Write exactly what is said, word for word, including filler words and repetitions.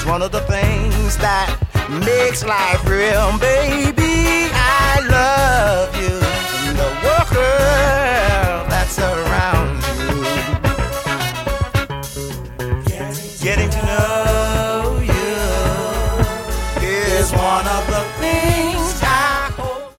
one of the things that makes life real, baby.